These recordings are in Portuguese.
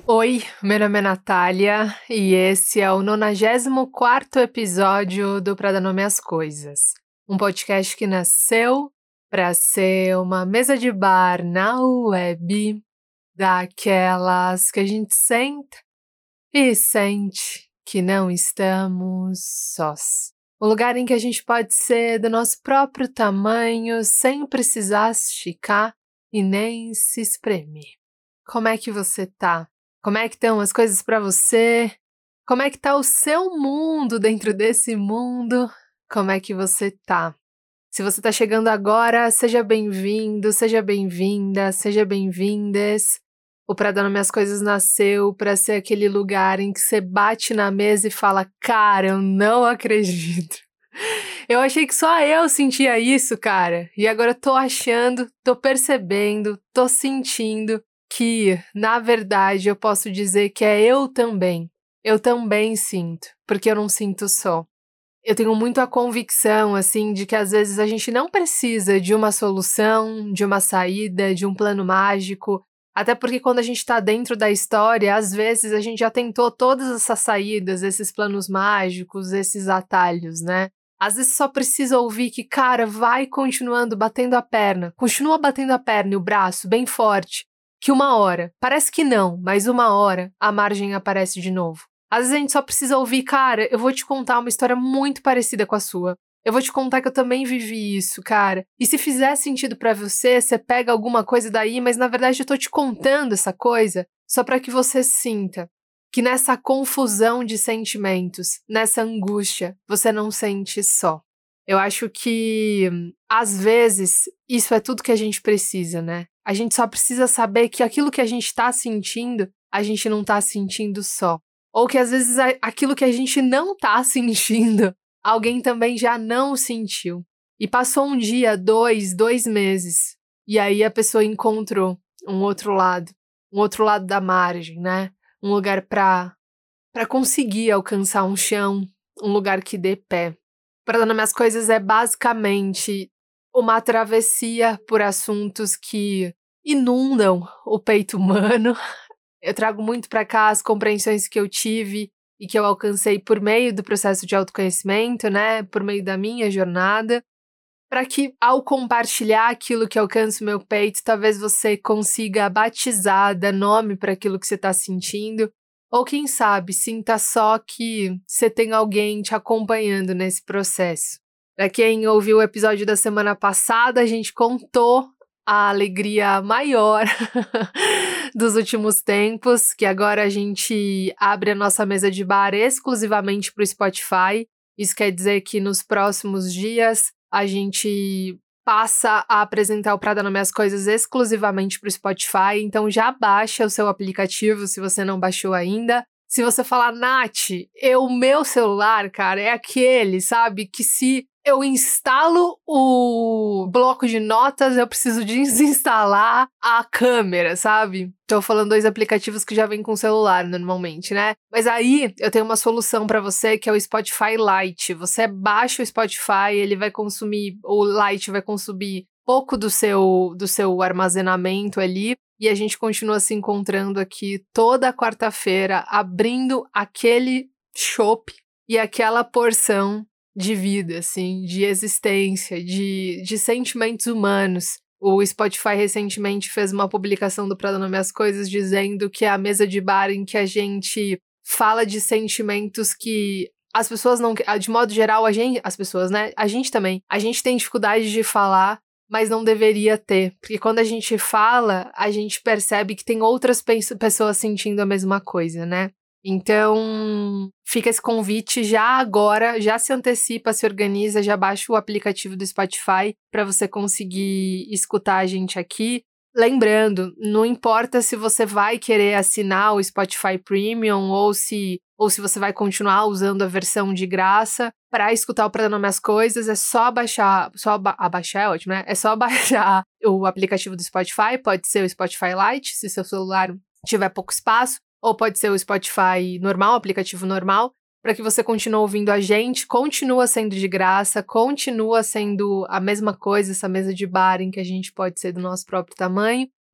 Oi, meu nome é Natália e esse é o 94º episódio do Pra Dar Nome às Coisas, um podcast que nasceu para ser uma mesa de bar na web, daquelas que a gente senta e sente que não estamos sós. Um lugar em que a gente pode ser do nosso próprio tamanho sem precisar esticar e nem se espremer. Como é que você tá? Como é que estão as coisas para você? Como é que tá o seu mundo dentro desse mundo? Como é que você tá? Se você tá chegando agora, seja bem-vindo, seja bem-vinda, seja bem-vindas. O Pra Dar Nome às Coisas nasceu para ser aquele lugar em que você bate na mesa e fala: cara, eu não acredito. Eu achei que só eu sentia isso, cara. E agora eu tô achando, tô percebendo, tô sentindo que, na verdade, eu posso dizer que é eu também. Eu também sinto, porque eu não sinto só. Eu tenho muito a convicção, assim, de que às vezes a gente não precisa de uma solução, de uma saída, de um plano mágico. Até porque quando a gente tá dentro da história, às vezes a gente já tentou todas essas saídas, esses planos mágicos, esses atalhos, né? Às vezes só precisa ouvir que, cara, vai continuando batendo a perna. Continua batendo a perna e o braço bem forte. Que uma hora, parece que não, mas uma hora a margem aparece de novo. Às vezes a gente só precisa ouvir, cara, eu vou te contar uma história muito parecida com a sua. Eu vou te contar que eu também vivi isso, cara. E se fizer sentido pra você, você pega alguma coisa daí, mas na verdade eu tô te contando essa coisa só pra que você sinta que nessa confusão de sentimentos, nessa angústia, você não sente só. Eu acho que, às vezes, isso é tudo que a gente precisa, né? A gente só precisa saber que aquilo que a gente tá sentindo, a gente não tá sentindo só. Ou que às vezes aquilo que a gente não tá sentindo, alguém também já não sentiu. E passou um dia, dois meses, e aí a pessoa encontrou um outro lado da margem, né? Um lugar pra conseguir alcançar um chão, um lugar que dê pé. Pra Dar Nome às Coisas é basicamente uma travessia por assuntos que inundam o peito humano. Eu trago muito pra cá as compreensões que eu tive e que eu alcancei por meio do processo de autoconhecimento, né, por meio da minha jornada, para que ao compartilhar aquilo que alcança o meu peito, talvez você consiga batizar, dar nome para aquilo que você está sentindo, ou quem sabe, sinta só que você tem alguém te acompanhando nesse processo. Para quem ouviu o episódio da semana passada, a gente contou a alegria maior dos últimos tempos, que agora a gente abre a nossa mesa de bar exclusivamente para o Spotify. Isso quer dizer que nos próximos dias a gente passa a apresentar o Pra Dar Nome às Coisas exclusivamente para o Spotify, então já baixa o seu aplicativo se você não baixou ainda. Se você falar, Nath, o meu celular, cara, é aquele, sabe, que se eu instalo o bloco de notas, eu preciso desinstalar a câmera, sabe? Tô falando 2 aplicativos que já vêm com celular normalmente, né? Mas aí eu tenho uma solução pra você que é o Spotify Lite. Você baixa o Spotify, ele vai consumir, o Lite vai consumir pouco do seu armazenamento ali, e a gente continua se encontrando aqui toda quarta-feira, abrindo aquele chopp e aquela porção de vida, assim, de existência, de sentimentos humanos. O Spotify recentemente fez uma publicação do Pra Dar Nome às Coisas dizendo que é a mesa de bar em que a gente fala de sentimentos que as pessoas não... De modo geral, as pessoas, né? A gente também. A gente tem dificuldade de falar, mas não deveria ter. Porque quando a gente fala, a gente percebe que tem outras pessoas sentindo a mesma coisa, né? Então, fica esse convite já agora, já se antecipa, se organiza, já baixa o aplicativo do Spotify para você conseguir escutar a gente aqui. Lembrando, não importa se você vai querer assinar o Spotify Premium ou se você vai continuar usando a versão de graça para escutar o Pra Dar Nome às Coisas, é só baixar, baixar é ótimo, né? É só baixar o aplicativo do Spotify, pode ser o Spotify Lite, se seu celular tiver pouco espaço, ou pode ser o Spotify normal, o aplicativo normal, para que você continue ouvindo a gente, continua sendo de graça, continua sendo a mesma coisa, essa mesa de bar em que a gente pode ser do nosso próprio tamanho,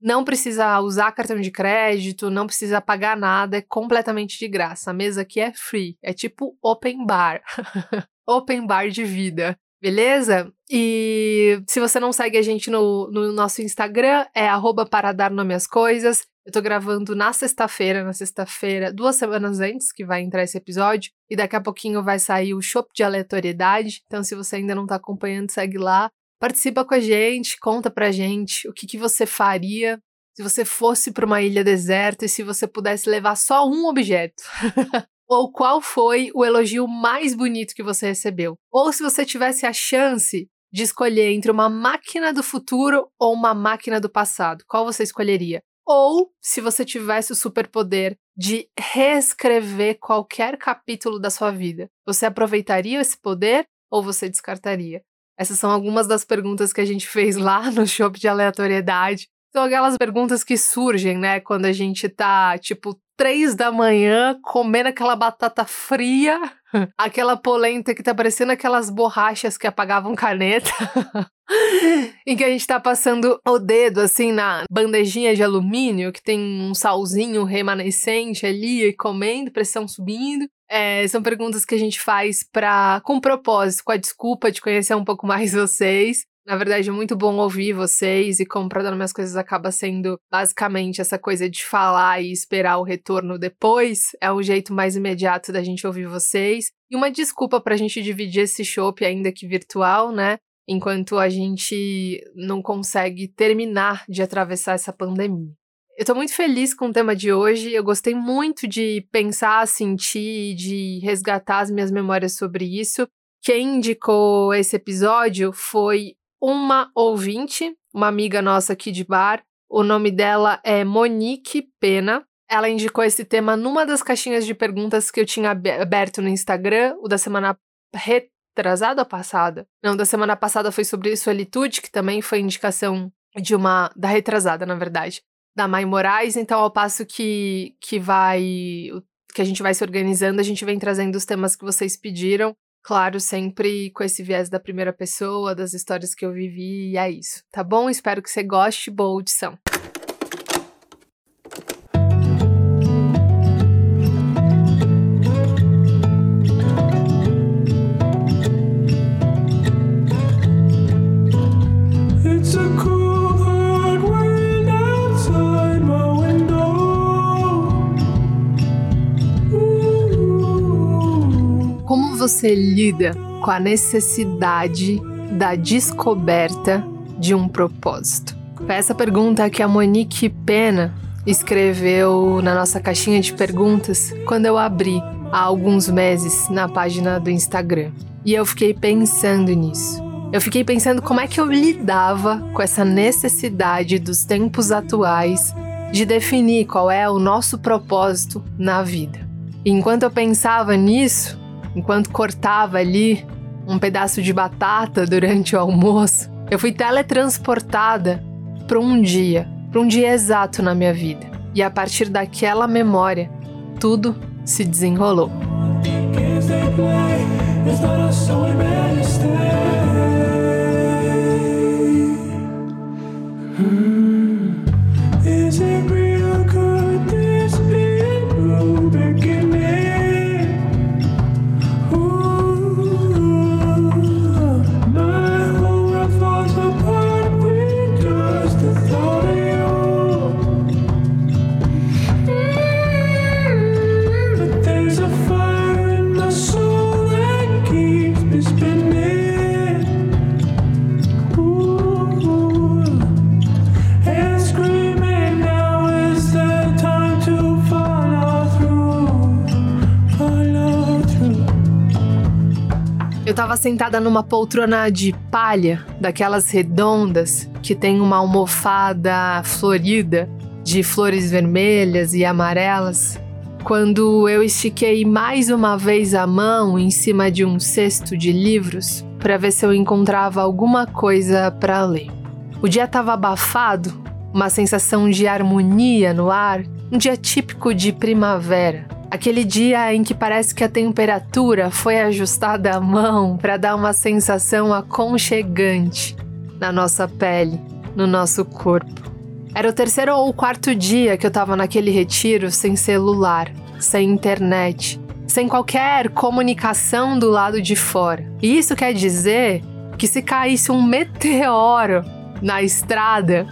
Não precisa usar cartão de crédito, não precisa pagar nada, é completamente de graça. A mesa aqui é free, é tipo open bar. Open bar de vida, beleza? E se você não segue a gente no nosso Instagram, é @paradarnomeascoisas. Eu tô gravando na sexta-feira, 2 semanas antes que vai entrar esse episódio. E daqui a pouquinho vai sair o Chopp de Aleatoriedade. Então, se você ainda não tá acompanhando, segue lá. Participa com a gente, conta pra gente o que você faria se você fosse pra uma ilha deserta e se você pudesse levar só um objeto. Ou qual foi o elogio mais bonito que você recebeu. Ou se você tivesse a chance de escolher entre uma máquina do futuro ou uma máquina do passado, qual você escolheria? Ou se você tivesse o superpoder de reescrever qualquer capítulo da sua vida, você aproveitaria esse poder ou você descartaria? Essas são algumas das perguntas que a gente fez lá no Chopp de Aleatoriedade. São aquelas perguntas que surgem, né, quando a gente tá, 3 da manhã, comendo aquela batata fria, aquela polenta que tá parecendo aquelas borrachas que apagavam caneta, em que a gente tá passando o dedo, assim, na bandejinha de alumínio, que tem um salzinho remanescente ali, e comendo, pressão subindo. São perguntas que a gente faz com propósito, com a desculpa de conhecer um pouco mais vocês. Na verdade, é muito bom ouvir vocês e como Pra Dar Nomes às Coisas acaba sendo basicamente essa coisa de falar e esperar o retorno depois. É o jeito mais imediato da gente ouvir vocês. E uma desculpa pra gente dividir esse chopp, ainda que virtual, né? Enquanto a gente não consegue terminar de atravessar essa pandemia. Eu tô muito feliz com o tema de hoje. Eu gostei muito de pensar, sentir, de resgatar as minhas memórias sobre isso. Quem indicou esse episódio foi uma ouvinte, uma amiga nossa aqui de bar. O nome dela é Monique Pena. Ela indicou esse tema numa das caixinhas de perguntas que eu tinha aberto no Instagram, o da semana retrasada ou passada? Não, da semana passada foi sobre solitude, que também foi indicação da retrasada, na verdade, da Mai Moraes. Então, ao passo que a gente vai se organizando, a gente vem trazendo os temas que vocês pediram. Claro, sempre com esse viés da primeira pessoa, das histórias que eu vivi, e é isso, tá bom? Espero que você goste, boa audição. Como você lida com a necessidade da descoberta de um propósito? Foi essa pergunta que a Monique Pena escreveu na nossa caixinha de perguntas quando eu abri há alguns meses na página do Instagram. E eu fiquei pensando nisso. Eu fiquei pensando como é que eu lidava com essa necessidade dos tempos atuais de definir qual é o nosso propósito na vida. E enquanto eu pensava nisso, enquanto cortava ali um pedaço de batata durante o almoço, eu fui teletransportada para um dia exato na minha vida. E a partir daquela memória, tudo se desenrolou. Eu tava sentada numa poltrona de palha, daquelas redondas, que tem uma almofada florida, de flores vermelhas e amarelas, quando eu estiquei mais uma vez a mão em cima de um cesto de livros para ver se eu encontrava alguma coisa para ler. O dia estava abafado, uma sensação de harmonia no ar, um dia típico de primavera. Aquele dia em que parece que a temperatura foi ajustada à mão para dar uma sensação aconchegante na nossa pele, no nosso corpo. Era o 3º ou 4º dia que eu tava naquele retiro sem celular, sem internet, sem qualquer comunicação do lado de fora. E isso quer dizer que se caísse um meteoro na estrada,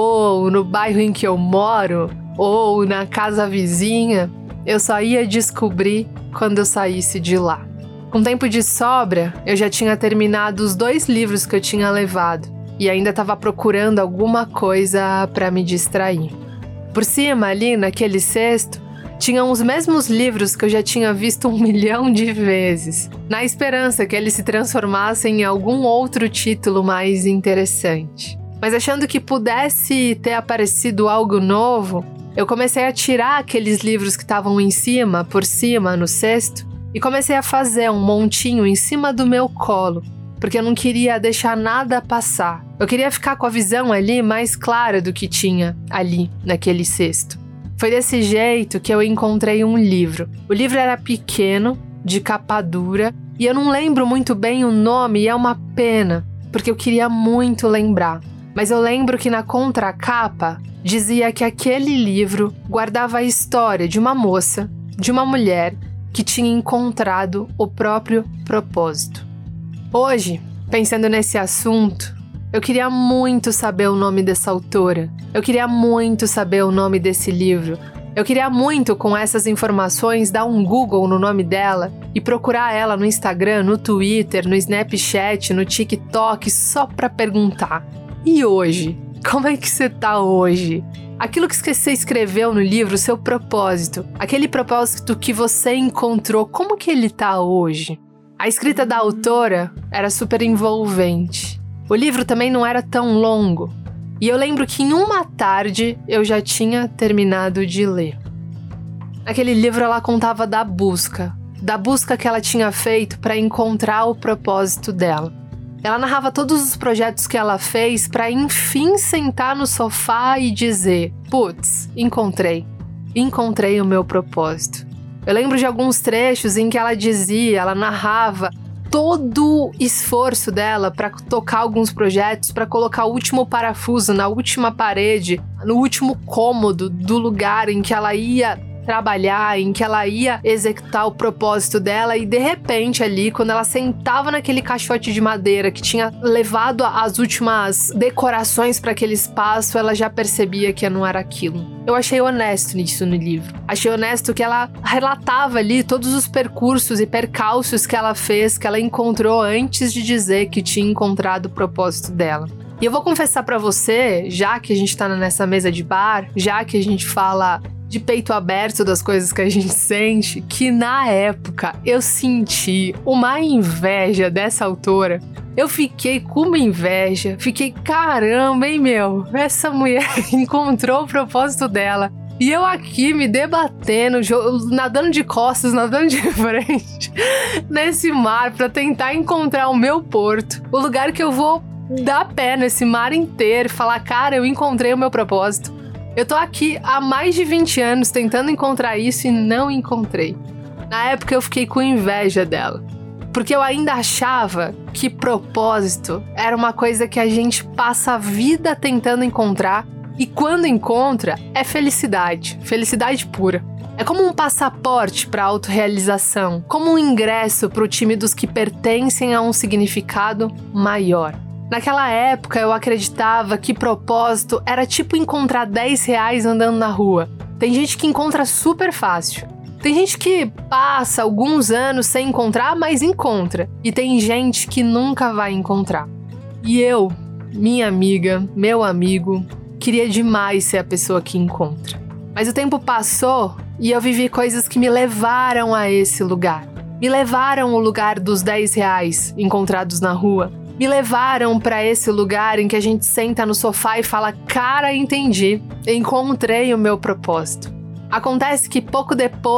ou no bairro em que eu moro, ou na casa vizinha, eu só ia descobrir quando eu saísse de lá. Com tempo de sobra, eu já tinha terminado os 2 livros que eu tinha levado e ainda estava procurando alguma coisa para me distrair. Por cima, ali naquele cesto, tinham os mesmos livros que eu já tinha visto 1 milhão de vezes, na esperança que eles se transformassem em algum outro título mais interessante. Mas achando que pudesse ter aparecido algo novo, eu comecei a tirar aqueles livros que estavam por cima, no cesto, e comecei a fazer um montinho em cima do meu colo, porque eu não queria deixar nada passar. Eu queria ficar com a visão ali mais clara do que tinha ali, naquele cesto. Foi desse jeito que eu encontrei um livro. O livro era pequeno, de capa dura, e eu não lembro muito bem o nome, e é uma pena, porque eu queria muito lembrar. Mas eu lembro que na contracapa dizia que aquele livro guardava a história de uma moça, de uma mulher, que tinha encontrado o próprio propósito. Hoje, pensando nesse assunto, eu queria muito saber o nome dessa autora. Eu queria muito saber o nome desse livro. Eu queria muito, com essas informações, dar um Google no nome dela e procurar ela no Instagram, no Twitter, no Snapchat, no TikTok, só pra perguntar. E hoje? Como é que você tá hoje? Aquilo que você escreveu no livro, o seu propósito, aquele propósito que você encontrou, como que ele tá hoje? A escrita da autora era super envolvente. O livro também não era tão longo. E eu lembro que em uma tarde eu já tinha terminado de ler. Naquele livro ela contava da busca que ela tinha feito para encontrar o propósito dela. Ela narrava todos os projetos que ela fez para enfim sentar no sofá e dizer: putz, encontrei o meu propósito. Eu lembro de alguns trechos em que ela narrava todo o esforço dela para tocar alguns projetos, para colocar o último parafuso na última parede, no último cômodo do lugar em que ela ia trabalhar, em que ela ia executar o propósito dela, e de repente ali, quando ela sentava naquele caixote de madeira que tinha levado as últimas decorações para aquele espaço, ela já percebia que não era aquilo. Eu achei honesto nisso no livro. Achei honesto que ela relatava ali todos os percursos e percalços que ela fez, que ela encontrou antes de dizer que tinha encontrado o propósito dela. E eu vou confessar para você, já que a gente tá nessa mesa de bar, já que a gente fala de peito aberto das coisas que a gente sente, que na época eu senti uma inveja dessa autora. Eu fiquei com uma inveja, caramba, hein, meu? Essa mulher encontrou o propósito dela. E eu aqui me debatendo, nadando de costas, nadando de frente, nesse mar pra tentar encontrar o meu porto. O lugar que eu vou dar pé nesse mar inteiro e falar, cara, eu encontrei o meu propósito. Eu tô aqui há mais de 20 anos tentando encontrar isso e não encontrei. Na época eu fiquei com inveja dela, porque eu ainda achava que propósito era uma coisa que a gente passa a vida tentando encontrar, e quando encontra é felicidade pura. É como um passaporte para a autorrealização, como um ingresso para o time dos que pertencem a um significado maior. Naquela época eu acreditava que propósito era tipo encontrar 10 reais andando na rua. Tem gente que encontra super fácil. Tem gente que passa alguns anos sem encontrar, mas encontra. E tem gente que nunca vai encontrar. E eu, minha amiga, meu amigo, queria demais ser a pessoa que encontra. Mas o tempo passou e eu vivi coisas que me levaram a esse lugar. Me levaram ao lugar dos 10 reais encontrados na rua. Me levaram para esse lugar em que a gente senta no sofá e fala, cara, entendi, encontrei o meu propósito. Acontece que pouco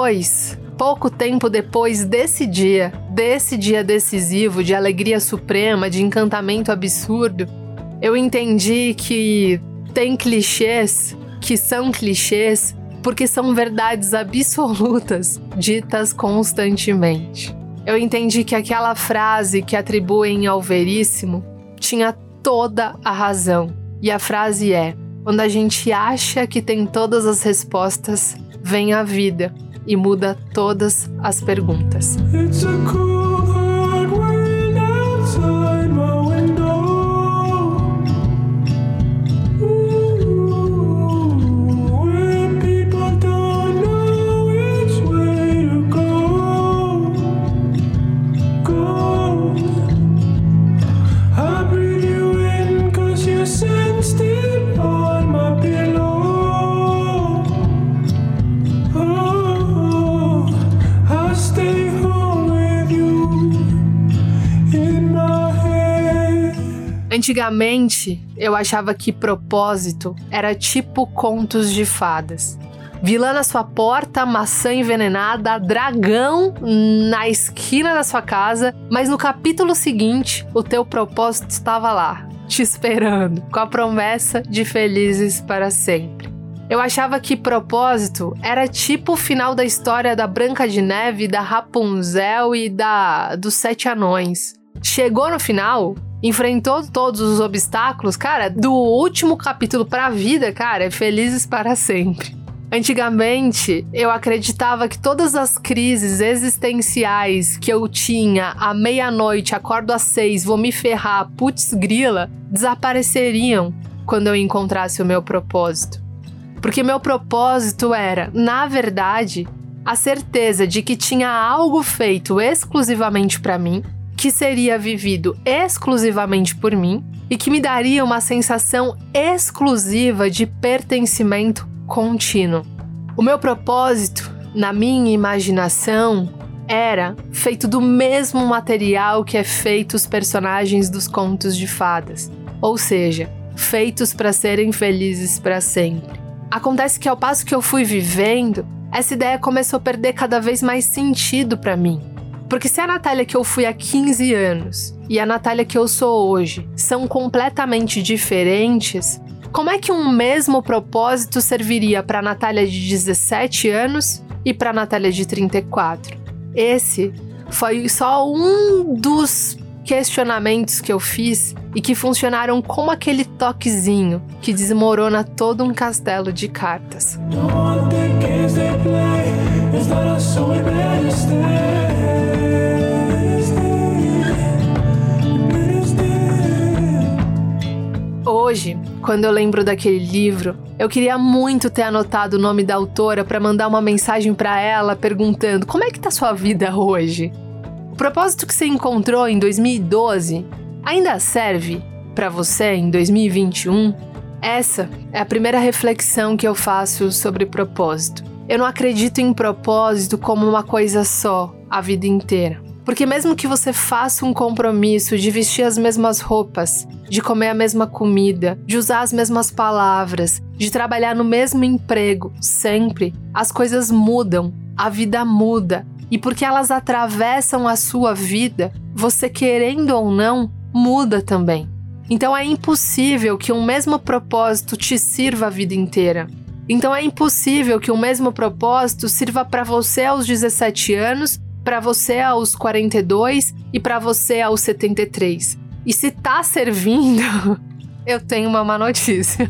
tempo depois desse dia decisivo, de alegria suprema, de encantamento absurdo, eu entendi que tem clichês que são clichês porque são verdades absolutas ditas constantemente. Eu entendi que aquela frase que atribuem ao Veríssimo tinha toda a razão. E a frase é: Quando a gente acha que tem todas as respostas, vem a vida e muda todas as perguntas. It's a cool hard wind outside my window. Ooh, where people don't know which way to go. Go. I breathe you in 'cause you sensed it on my pillow. Oh, I stay home with you in my head. Antigamente, eu achava que propósito era tipo contos de fadas. Vilã na sua porta, maçã envenenada, dragão na esquina da sua casa, mas no capítulo seguinte, o teu propósito estava lá, te esperando, com a promessa de felizes para sempre. Eu achava que propósito era tipo o final da história da Branca de Neve, da Rapunzel e dos 7 anões. Chegou no final, enfrentou todos os obstáculos, cara, do último capítulo pra vida, cara, é felizes para sempre. Antigamente, eu acreditava que todas as crises existenciais que eu tinha à meia-noite, acordo às 6, vou me ferrar, putz grila, desapareceriam quando eu encontrasse o meu propósito. Porque meu propósito era, na verdade, a certeza de que tinha algo feito exclusivamente para mim, que seria vivido exclusivamente por mim e que me daria uma sensação exclusiva de pertencimento contínuo. O meu propósito, na minha imaginação, era feito do mesmo material que é feito os personagens dos contos de fadas, ou seja, feitos para serem felizes para sempre. Acontece que ao passo que eu fui vivendo, essa ideia começou a perder cada vez mais sentido para mim. Porque se a Natália que eu fui há 15 anos e a Natália que eu sou hoje são completamente diferentes, como é que um mesmo propósito serviria para a Natália de 17 anos e para a Natália de 34? Esse foi só um dos questionamentos que eu fiz e que funcionaram como aquele toquezinho que desmorona todo um castelo de cartas. Hoje, quando eu lembro daquele livro, eu queria muito ter anotado o nome da autora para mandar uma mensagem para ela perguntando: como é que tá sua vida hoje? O propósito que você encontrou em 2012 ainda serve para você em 2021? Essa é a primeira reflexão que eu faço sobre propósito. Eu não acredito em propósito como uma coisa só, a vida inteira. Porque mesmo que você faça um compromisso de vestir as mesmas roupas, de comer a mesma comida, de usar as mesmas palavras, de trabalhar no mesmo emprego, sempre, as coisas mudam, a vida muda. E porque elas atravessam a sua vida, você querendo ou não, muda também. Então é impossível que um mesmo propósito te sirva a vida inteira. Então é impossível que o mesmo propósito sirva para você aos 17 anos, para você aos 42 e para você aos 73. E se tá servindo, eu tenho uma má notícia.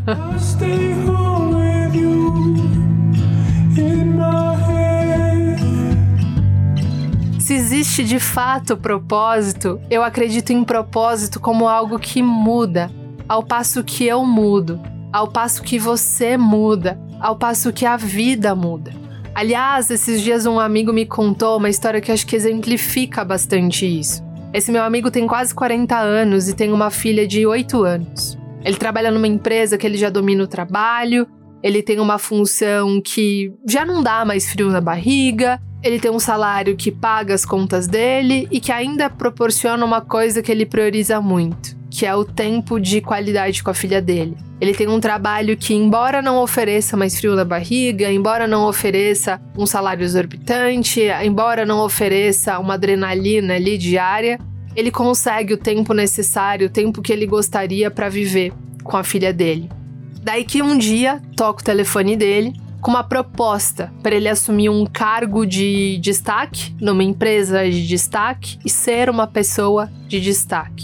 Se existe de fato propósito, eu acredito em propósito como algo que muda, ao passo que eu mudo, ao passo que você muda, ao passo que a vida muda. Aliás, esses dias um amigo me contou uma história que acho que exemplifica bastante isso. Esse meu amigo tem quase 40 anos e tem uma filha de 8 anos. Ele trabalha numa empresa que ele já domina o trabalho, ele tem uma função que já não dá mais frio na barriga, ele tem um salário que paga as contas dele e que ainda proporciona uma coisa que ele prioriza muito, que é o tempo de qualidade com a filha dele. Ele tem um trabalho que, embora não ofereça mais frio na barriga, embora não ofereça um salário exorbitante, embora não ofereça uma adrenalina ali diária, ele consegue o tempo necessário, o tempo que ele gostaria para viver com a filha dele. Daí que um dia toca o telefone dele com uma proposta para ele assumir um cargo de destaque numa empresa de destaque e ser uma pessoa de destaque.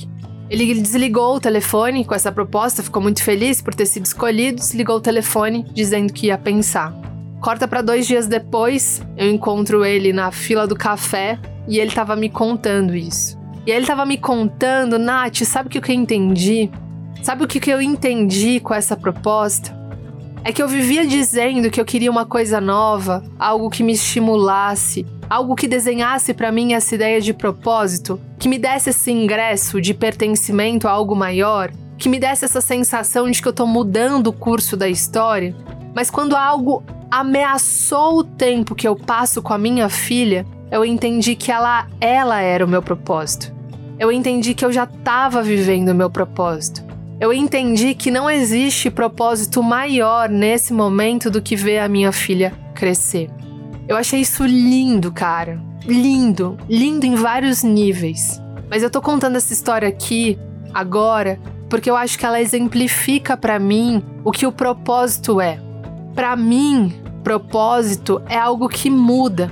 Ele desligou o telefone com essa proposta, ficou muito feliz por ter sido escolhido, desligou o telefone dizendo que ia pensar. Corta para 2 dias depois, eu encontro ele na fila do café e ele tava me contando isso. E aí ele tava me contando, Nath, sabe o que eu entendi? Sabe o que eu entendi com essa proposta? É que eu vivia dizendo que eu queria uma coisa nova, algo que me estimulasse, algo que desenhasse para mim essa ideia de propósito, que me desse esse ingresso de pertencimento a algo maior, que me desse essa sensação de que eu tô mudando o curso da história. Mas quando algo ameaçou o tempo que eu passo com a minha filha, eu entendi que ela era o meu propósito. Eu entendi que eu já estava vivendo o meu propósito. Eu entendi que não existe propósito maior nesse momento do que ver a minha filha crescer. Eu achei isso lindo, cara. Lindo. Lindo em vários níveis. Mas eu tô contando essa história aqui, agora, porque eu acho que ela exemplifica pra mim o que o propósito é. Pra mim, propósito é algo que muda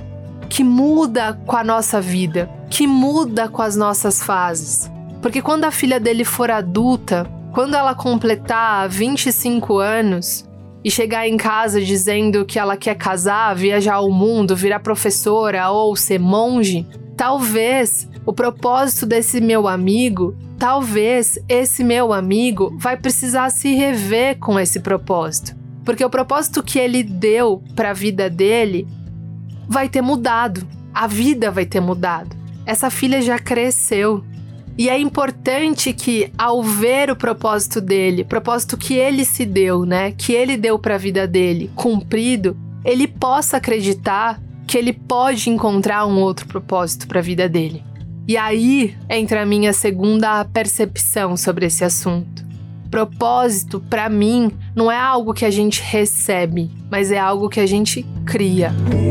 com a nossa vida, que muda com as nossas fases. Porque quando a filha dele for adulta, quando ela completar 25 anos e chegar em casa dizendo que ela quer casar, viajar ao mundo, virar professora ou ser monge, talvez o propósito desse meu amigo, talvez esse meu amigo vai precisar se rever com esse propósito. Porque o propósito que ele deu para a vida dele vai ter mudado. A vida vai ter mudado. Essa filha já cresceu. E é importante que, ao ver o propósito dele, propósito que ele se deu, né? Que ele deu para a vida dele, cumprido, ele possa acreditar que ele pode encontrar um outro propósito para a vida dele. E aí entra a minha segunda percepção sobre esse assunto. Propósito, para mim, não é algo que a gente recebe, mas é algo que a gente cria.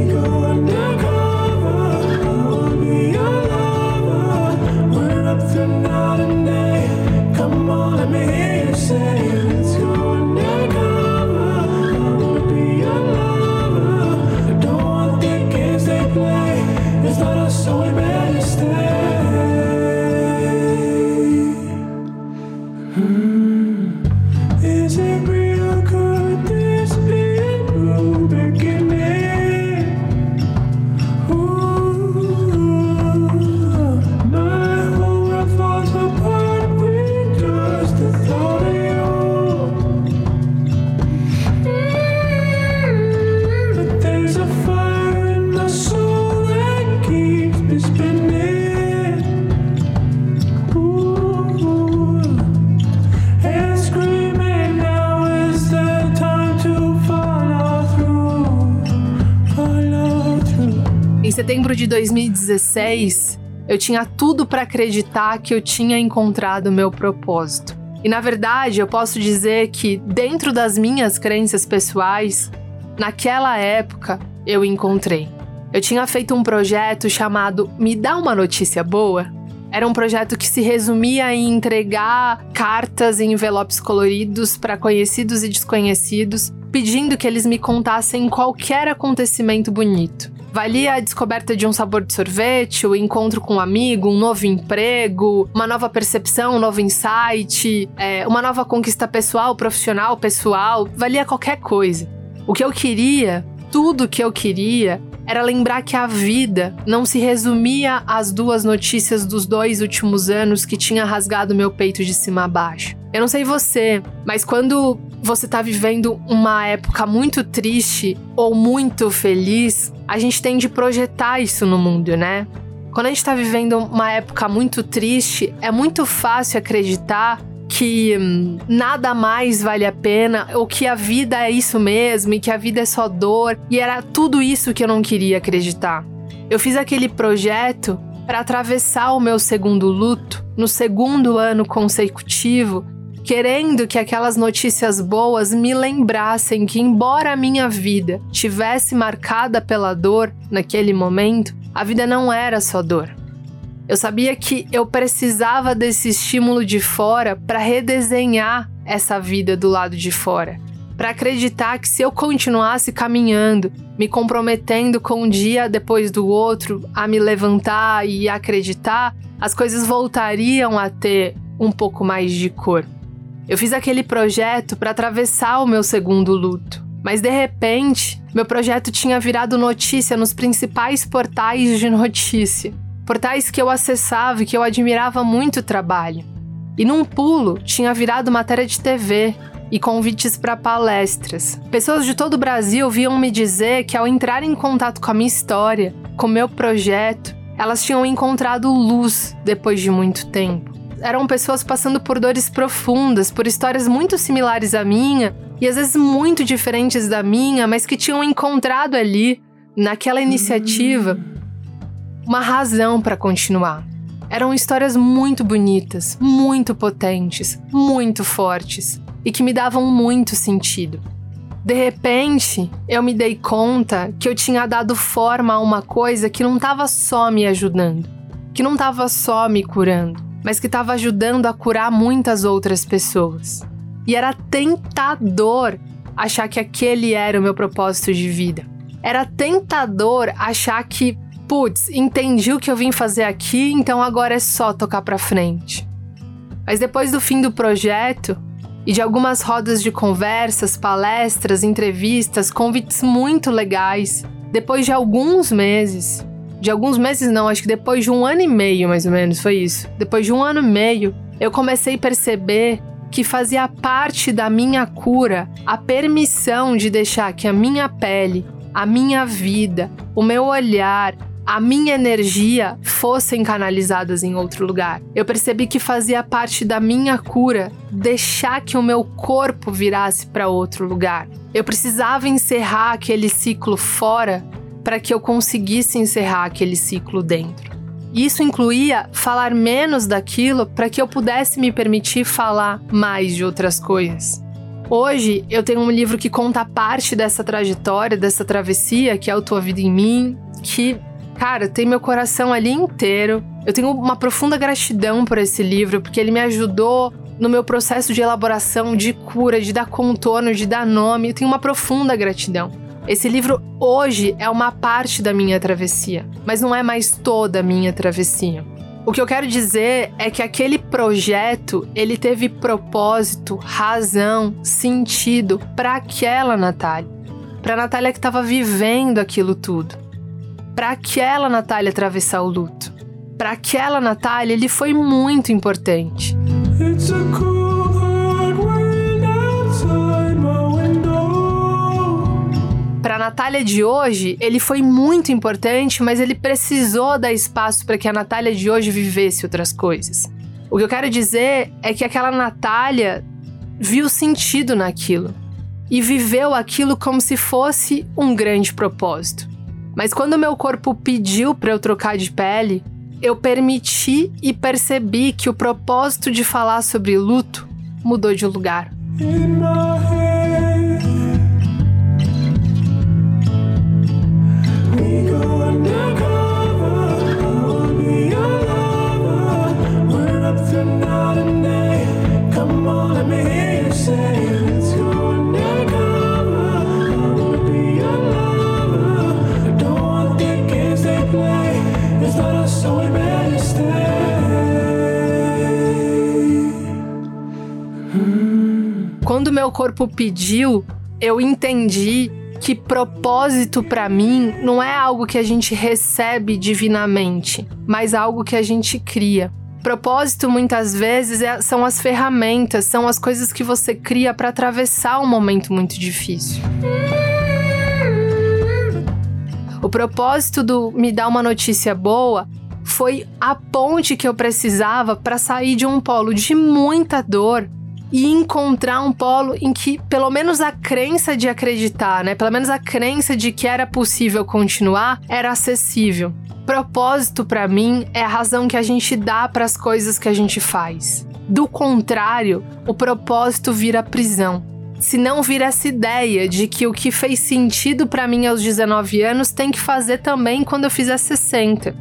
Em setembro de 2016, eu tinha tudo para acreditar que eu tinha encontrado o meu propósito. E na verdade, eu posso dizer que dentro das minhas crenças pessoais, naquela época, eu encontrei. Eu tinha feito um projeto chamado Me Dá Uma Notícia Boa. Era um projeto que se resumia em entregar cartas em envelopes coloridos para conhecidos e desconhecidos, pedindo que eles me contassem qualquer acontecimento bonito. Valia a descoberta de um sabor de sorvete, o encontro com um amigo, um novo emprego, uma nova percepção, um novo insight, uma nova conquista pessoal, profissional, pessoal, valia qualquer coisa. O que eu queria, tudo que eu queria, era lembrar que a vida não se resumia às 2 notícias dos 2 últimos anos que tinha rasgado meu peito de cima a baixo. Eu não sei você, mas quando você tá vivendo uma época muito triste ou muito feliz, a gente tende a projetar isso no mundo, né? Quando a gente tá vivendo uma época muito triste, é muito fácil acreditar que nada mais vale a pena, ou que a vida é isso mesmo, e que a vida é só dor, e era tudo isso que eu não queria acreditar. Eu fiz aquele projeto para atravessar o meu segundo luto, no 2º ano consecutivo, querendo que aquelas notícias boas me lembrassem que, embora a minha vida tivesse marcada pela dor naquele momento, a vida não era só dor. Eu sabia que eu precisava desse estímulo de fora para redesenhar essa vida do lado de fora. Para acreditar que se eu continuasse caminhando, me comprometendo com um dia depois do outro, a me levantar e acreditar, as coisas voltariam a ter um pouco mais de cor. Eu fiz aquele projeto para atravessar o meu segundo luto, mas de repente, meu projeto tinha virado notícia nos principais portais de notícia. Portais que eu acessava e que eu admirava muito o trabalho. E num pulo, tinha virado matéria de TV e convites para palestras. Pessoas de todo o Brasil vinham me dizer que ao entrar em contato com a minha história, com o meu projeto, elas tinham encontrado luz depois de muito tempo. Eram pessoas passando por dores profundas, por histórias muito similares à minha e às vezes muito diferentes da minha, mas que tinham encontrado ali, naquela iniciativa, uma razão para continuar. Eram histórias muito bonitas, muito potentes, muito fortes e que me davam muito sentido. De repente, eu me dei conta que eu tinha dado forma a uma coisa que não estava só me ajudando, que não estava só me curando, mas que estava ajudando a curar muitas outras pessoas. E era tentador achar que aquele era o meu propósito de vida. Era tentador achar que, putz, entendi o que eu vim fazer aqui, então agora é só tocar pra frente. Mas depois do fim do projeto, e de algumas rodas de conversas, palestras, entrevistas, convites muito legais, depois de alguns meses não, acho que depois de 1 ano e meio mais ou menos, foi isso. Depois de 1 ano e meio, eu comecei a perceber que fazia parte da minha cura a permissão de deixar que a minha pele, a minha vida, o meu olhar, a minha energia fossem canalizadas em outro lugar. Eu percebi que fazia parte da minha cura deixar que o meu corpo virasse para outro lugar. Eu precisava encerrar aquele ciclo fora para que eu conseguisse encerrar aquele ciclo dentro. Isso incluía falar menos daquilo para que eu pudesse me permitir falar mais de outras coisas. Hoje, eu tenho um livro que conta parte dessa trajetória, dessa travessia, que é o Tua Vida em Mim, que, cara, tem meu coração ali inteiro. Eu tenho uma profunda gratidão por esse livro, porque ele me ajudou no meu processo de elaboração, de cura, de dar contorno, de dar nome. Eu tenho uma profunda gratidão. Esse livro hoje é uma parte da minha travessia, mas não é mais toda a minha travessia. O que eu quero dizer é que aquele projeto, ele teve propósito, razão, sentido para aquela Natália. Para a Natália que estava vivendo aquilo tudo. Para aquela Natália atravessar o luto. Para aquela Natália, ele foi muito importante. It's a cool hard wind outside my window. Para a Natália de hoje, ele foi muito importante, mas ele precisou dar espaço para que a Natália de hoje vivesse outras coisas. O que eu quero dizer é que aquela Natália viu sentido naquilo e viveu aquilo como se fosse um grande propósito. Mas quando o meu corpo pediu para eu trocar de pele, eu permiti e percebi que o propósito de falar sobre luto mudou de lugar. In my head, we go undercover. I wanna be your lover. We're up through night and day. Come on, let me hear you say, let's go undercover. I wanna be your lover. I don't want the games they play. It's not us, so we better stay. Quando meu corpo pediu, eu entendi que propósito para mim não é algo que a gente recebe divinamente, mas algo que a gente cria. Propósito muitas vezes são as ferramentas, são as coisas que você cria para atravessar um momento muito difícil. O propósito do me dar uma notícia boa foi a ponte que eu precisava para sair de um polo de muita dor e encontrar um polo em que pelo menos a crença de acreditar, pelo menos a crença de que era possível continuar, era acessível. Propósito para mim é a razão que a gente dá para as coisas que a gente faz. Do contrário, o propósito vira prisão. Se não vira essa ideia de que o que fez sentido para mim aos 19 anos tem que fazer também quando eu fizer 60.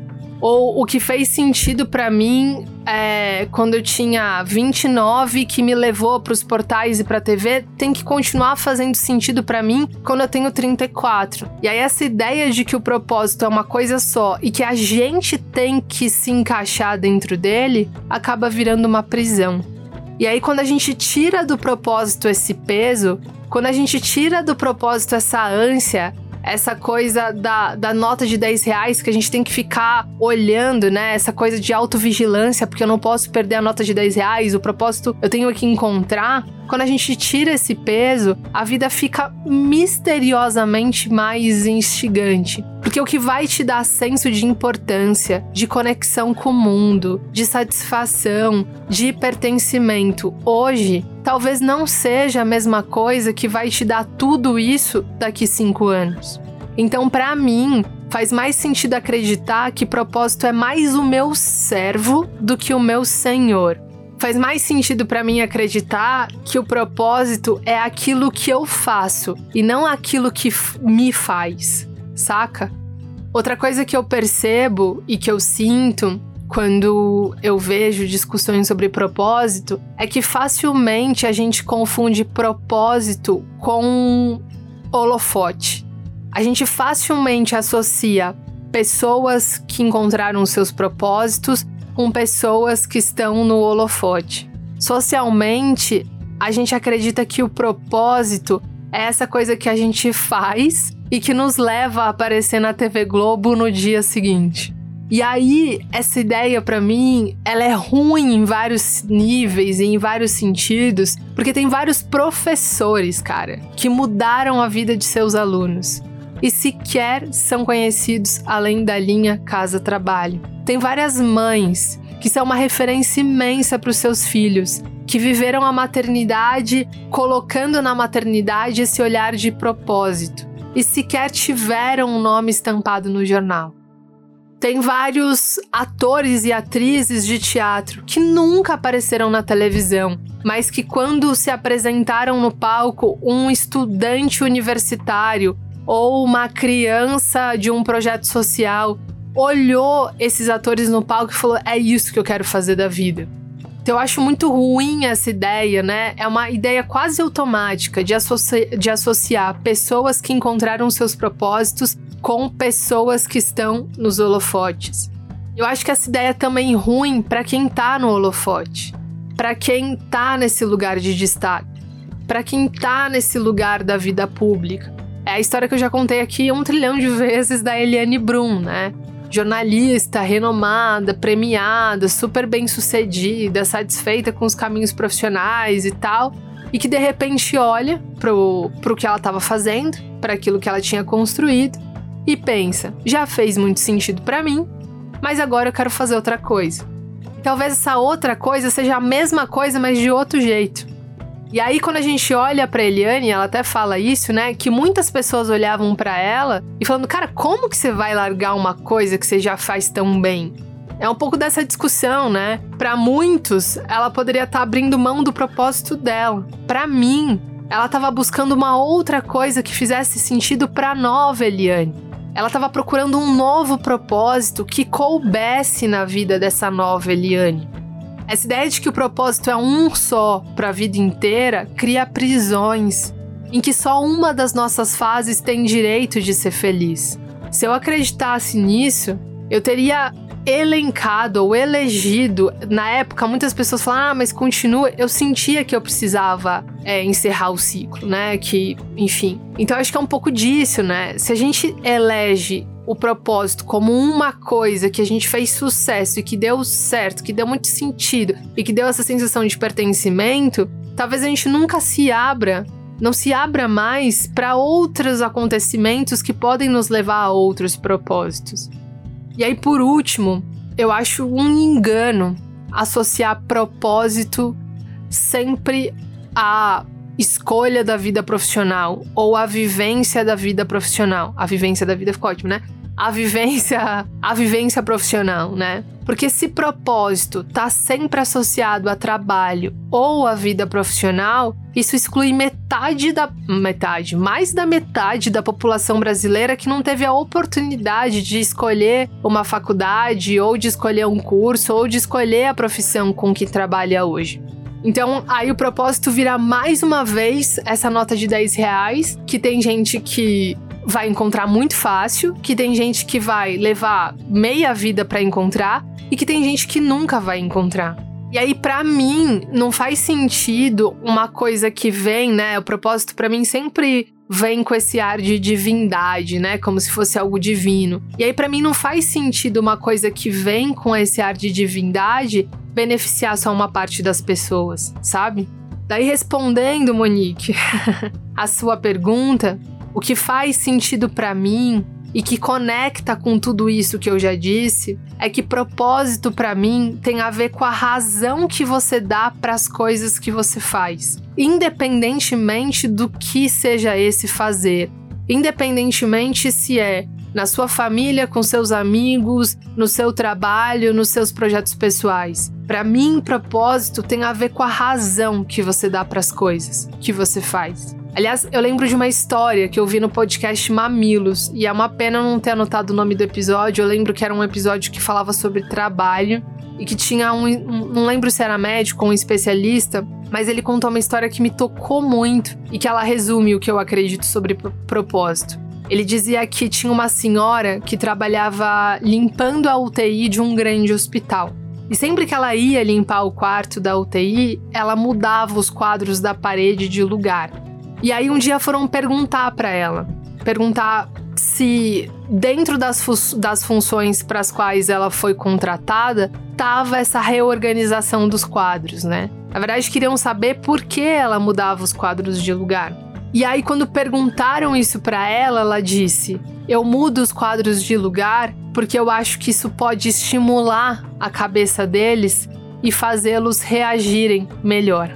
Ou o que fez sentido pra mim quando eu tinha 29, que me levou pros portais e pra TV, tem que continuar fazendo sentido pra mim quando eu tenho 34. E aí essa ideia de que o propósito é uma coisa só e que a gente tem que se encaixar dentro dele, acaba virando uma prisão. E aí quando a gente tira do propósito esse peso, quando a gente tira do propósito essa ânsia, essa coisa da nota de 10 reais que a gente tem que ficar olhando, né? Essa coisa de autovigilância, porque eu não posso perder a nota de 10 reais, o propósito eu tenho que encontrar. Quando a gente tira esse peso, a vida fica misteriosamente mais instigante. Porque o que vai te dar senso de importância, de conexão com o mundo, de satisfação, de pertencimento hoje, talvez não seja a mesma coisa que vai te dar tudo isso daqui 5 anos. Então, pra mim, faz mais sentido acreditar que propósito é mais o meu servo do que o meu senhor. Faz mais sentido pra mim acreditar que o propósito é aquilo que eu faço e não aquilo que me faz, saca? Outra coisa que eu percebo e que eu sinto quando eu vejo discussões sobre propósito é que facilmente a gente confunde propósito com holofote. A gente facilmente associa pessoas que encontraram seus propósitos com pessoas que estão no holofote. Socialmente, a gente acredita que o propósito é essa coisa que a gente faz e que nos leva a aparecer na TV Globo no dia seguinte. E aí, essa ideia pra mim, ela é ruim em vários níveis e em vários sentidos, porque tem vários professores, cara, que mudaram a vida de seus alunos e sequer são conhecidos além da linha casa-trabalho. Tem várias mães que são uma referência imensa para os seus filhos, que viveram a maternidade colocando na maternidade esse olhar de propósito e sequer tiveram um nome estampado no jornal. Tem vários atores e atrizes de teatro que nunca apareceram na televisão, mas que quando se apresentaram no palco, um estudante universitário ou uma criança de um projeto social olhou esses atores no palco e falou: é isso que eu quero fazer da vida. Então eu acho muito ruim essa ideia, né? É uma ideia quase automática de associar pessoas que encontraram seus propósitos com pessoas que estão nos holofotes. Eu acho que essa ideia é também ruim para quem tá no holofote, para quem tá nesse lugar de destaque, para quem tá nesse lugar da vida pública. É a história que eu já contei aqui 1 trilhão de vezes da Eliane Brum, né? Jornalista, renomada, premiada, super bem-sucedida, satisfeita com os caminhos profissionais e tal, e que de repente olha pro que ela estava fazendo, para aquilo que ela tinha construído, e pensa: já fez muito sentido para mim, mas agora eu quero fazer outra coisa. Talvez essa outra coisa seja a mesma coisa, mas de outro jeito. E aí, quando a gente olha pra Eliane, ela até fala isso, né? Que muitas pessoas olhavam pra ela e falando: cara, como que você vai largar uma coisa que você já faz tão bem? É um pouco dessa discussão, né? Pra muitos, ela poderia estar abrindo mão do propósito dela. Pra mim, ela estava buscando uma outra coisa que fizesse sentido pra nova Eliane. Ela estava procurando um novo propósito que coubesse na vida dessa nova Eliane. Essa ideia de que o propósito é um só para a vida inteira cria prisões em que só uma das nossas fases tem direito de ser feliz. Se eu acreditasse nisso, eu teria elencado ou elegido, na época muitas pessoas falaram: mas continua. Eu sentia que eu precisava encerrar o ciclo, né? Que, enfim. Então acho que é um pouco disso, né? Se a gente elege o propósito como uma coisa que a gente fez sucesso e que deu certo, que deu muito sentido e que deu essa sensação de pertencimento, talvez a gente nunca não se abra mais para outros acontecimentos que podem nos levar a outros propósitos. E aí, por último, eu acho um engano associar propósito sempre à escolha da vida profissional ou à vivência da vida profissional. A vivência da vida ficou ótimo, né? A vivência profissional, né? Porque se propósito tá sempre associado a trabalho ou a vida profissional, isso exclui mais da metade da população brasileira que não teve a oportunidade de escolher uma faculdade, ou de escolher um curso, ou de escolher a profissão com que trabalha hoje. Então, aí o propósito vira mais uma vez essa nota de R$10, que tem gente que vai encontrar muito fácil, que tem gente que vai levar meia vida pra encontrar e que tem gente que nunca vai encontrar. E aí, pra mim, não faz sentido uma coisa que vem, né? O propósito pra mim sempre vem com esse ar de divindade, né? Como se fosse algo divino. E aí, pra mim, não faz sentido uma coisa que vem com esse ar de divindade beneficiar só uma parte das pessoas, sabe? Daí, respondendo, Monique, a sua pergunta, o que faz sentido pra mim e que conecta com tudo isso que eu já disse é que propósito pra mim tem a ver com a razão que você dá para as coisas que você faz, independentemente do que seja esse fazer, independentemente se é na sua família, com seus amigos, no seu trabalho, nos seus projetos pessoais. Para mim, propósito tem a ver com a razão que você dá para as coisas que você faz. Aliás, eu lembro de uma história que eu vi no podcast Mamilos, e é uma pena não ter anotado o nome do episódio. Eu lembro que era um episódio que falava sobre trabalho e que tinha não lembro se era médico ou um especialista, mas ele contou uma história que me tocou muito e que ela resume o que eu acredito sobre propósito. Ele dizia que tinha uma senhora que trabalhava limpando a UTI de um grande hospital. E sempre que ela ia limpar o quarto da UTI, ela mudava os quadros da parede de lugar. E aí um dia foram perguntar para ela, se dentro das funções para as quais ela foi contratada, tava essa reorganização dos quadros, né? Na verdade, queriam saber por que ela mudava os quadros de lugar. E aí, quando perguntaram isso para ela, ela disse: eu mudo os quadros de lugar porque eu acho que isso pode estimular a cabeça deles e fazê-los reagirem melhor.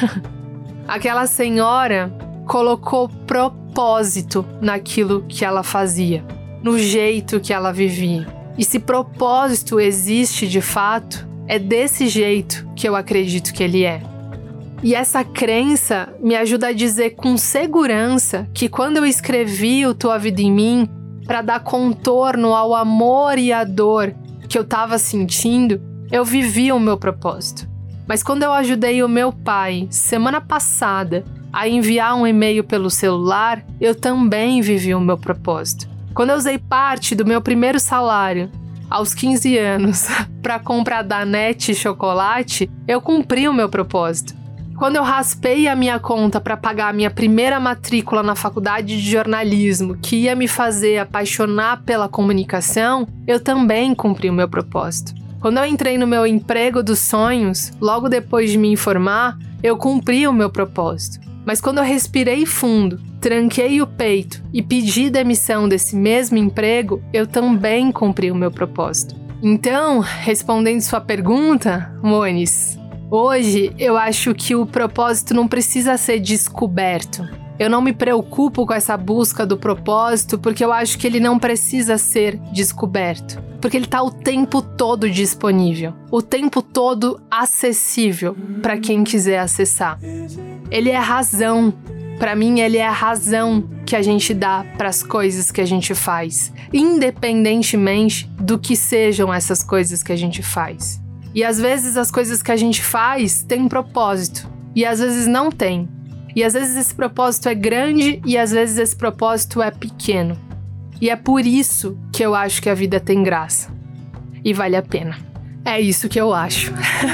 Aquela senhora colocou propósito naquilo que ela fazia, no jeito que ela vivia. E se propósito existe de fato, é desse jeito que eu acredito que ele é. E essa crença me ajuda a dizer com segurança que quando eu escrevi o Tua Vida em Mim, para dar contorno ao amor e à dor que eu estava sentindo, eu vivi o meu propósito. Mas quando eu ajudei o meu pai, semana passada, a enviar um e-mail pelo celular, eu também vivi o meu propósito. Quando eu usei parte do meu primeiro salário, aos 15 anos, para comprar Danette e chocolate, eu cumpri o meu propósito. Quando eu raspei a minha conta para pagar a minha primeira matrícula na faculdade de jornalismo, que ia me fazer apaixonar pela comunicação, eu também cumpri o meu propósito. Quando eu entrei no meu emprego dos sonhos, logo depois de me formar, eu cumpri o meu propósito. Mas quando eu respirei fundo, tranquei o peito e pedi demissão desse mesmo emprego, eu também cumpri o meu propósito. Então, respondendo sua pergunta, Monis, hoje eu acho que o propósito não precisa ser descoberto. Eu não me preocupo com essa busca do propósito porque eu acho que ele não precisa ser descoberto. Porque ele está o tempo todo disponível, o tempo todo acessível para quem quiser acessar. Ele é a razão. Para mim, ele é a razão que a gente dá para as coisas que a gente faz, independentemente do que sejam essas coisas que a gente faz. E às vezes as coisas que a gente faz têm propósito, e às vezes não tem. E às vezes esse propósito é grande e às vezes esse propósito é pequeno. E é por isso que eu acho que a vida tem graça. E vale a pena. É isso que eu acho.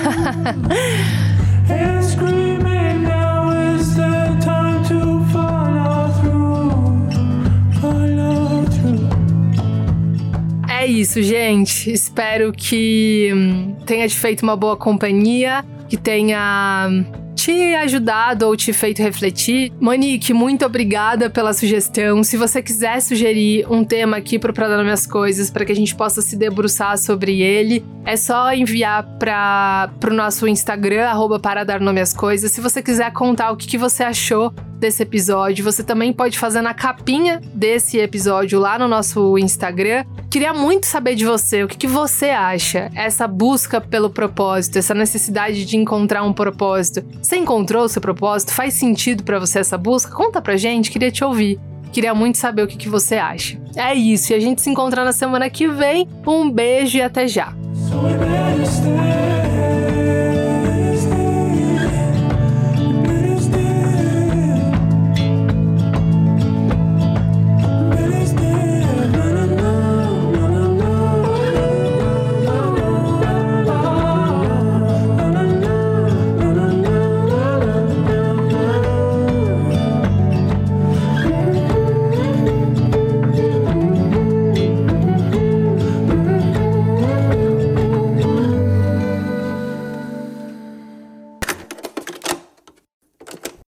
É isso, gente. Espero que tenha te feito uma boa companhia, que tenha te ajudado ou te feito refletir. Monique, muito obrigada pela sugestão. Se você quiser sugerir um tema aqui pro Pra Dar Minhas Coisas, para que a gente possa se debruçar sobre ele, é só enviar pro nosso Instagram, @para dar nome às coisas. Se você quiser contar o que você achou desse episódio, você também pode fazer na capinha desse episódio lá no nosso Instagram. Queria muito saber de você, o que você acha? Essa busca pelo propósito, essa necessidade de encontrar um propósito. Você encontrou o seu propósito? Faz sentido pra você essa busca? Conta pra gente, queria te ouvir. Queria muito saber o que você acha. É isso, e a gente se encontra na semana que vem. Um beijo e até já!